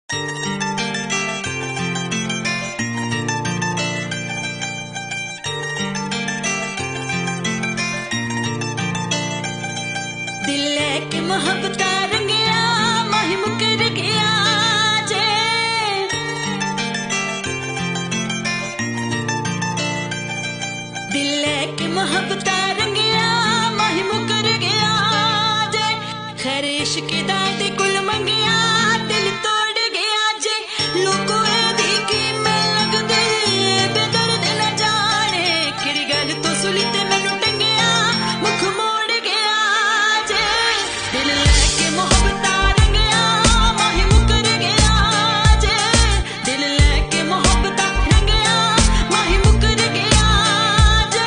दिल लेके मोहब्बत रंगिया माही मुकर गया जे। दिल लेके मोहब्बत रंगिया माही मुकर गया जे। खैर इश्क दा ते कुल मंगिया दिल तोड़ गया जे। लोको दी की मैं लगदे बेदर्द न जाने किड़ी गल तो सुली ते मैनू टंगिया मुख मोड़ गया जे। दिल लेके मोहब्बत रंगिया माही मुकर गया जे। दिल लेके मोहब्बत रंगिया माही मुकर गया जे।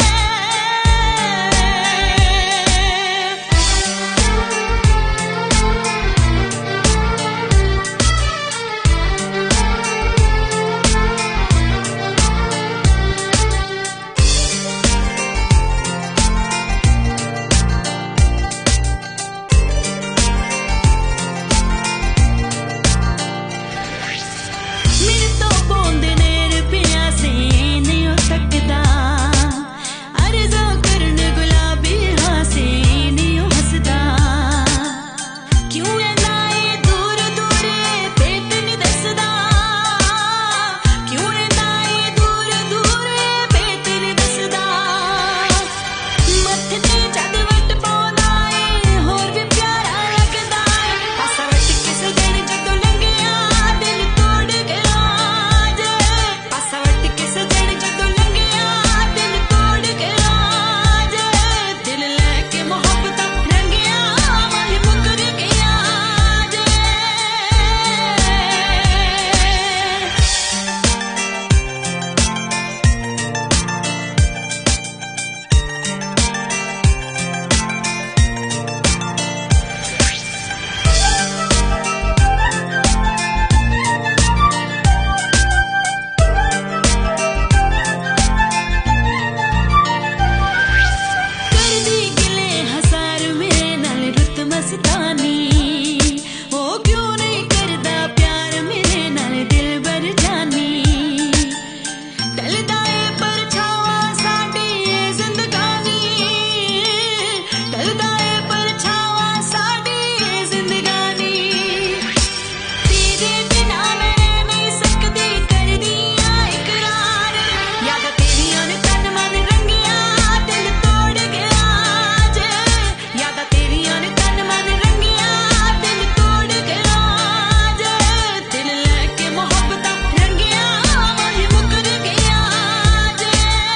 मेरे तो बूंद नेर पिया से नहीं हो सकता। अर्ज़ो करन गुलाबी हाँ से नहीं हो हंसदा। क्यों नाए दूर दूर पेट नहीं दसदा। क्यों नाए दूर दूर पेट नहीं दसदा। मत्थे ते जद वट पाउंदा है होर भी प्यारा लगदा है। पासा वट किस दिन जदों लंघिया दिल तोड़ गया जे। पासा वट किस दिन जदों लंघिया दिल तोड़ गया जे। दिल लेके मोहब्बत रंगिया माही मुकर गया जे। करदी गिले हसार मेरे नाल रुत मस्तानी। ओ क्यों नहीं करदा प्यार मेरे नाल दिल बर जानी। टलदा ए परछावा साडी ए जिंदगानी। टलदा ए परछावा साडी ए जिंदगानी। तेरे बिना मैं रह नहीं सकदी करदी आ इकरार। याद तेरियां ने तन मन रंगिया दिल तोड़ गया जे। याद तेरियां ने तन मन रंगिया दिल तोड़ गया जे। दिल लेके मोहब्बत रंगिया माही मुकर गया जे।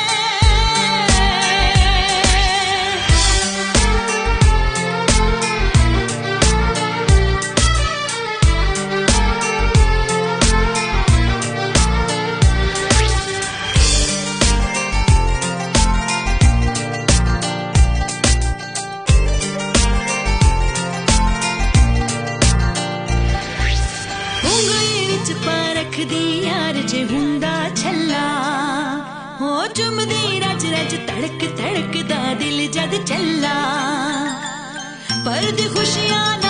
ਉਂਗਲੀ ਵਿੱਚ ਪਾ ਰੱਖਦੀ ਯਾਰ ਜੇ ਹੁੰਦਾ ਛੱਲਾ। ਹੋ ਚੁੰਮਦੀ ਰਜ ਰਜ ਧੜਕ ਧੜਕਦਾ ਦਿਲ ਜਦ ਚੱਲਾ। ਪਰ ਦੀ ਖੁਸ਼ੀਆਂ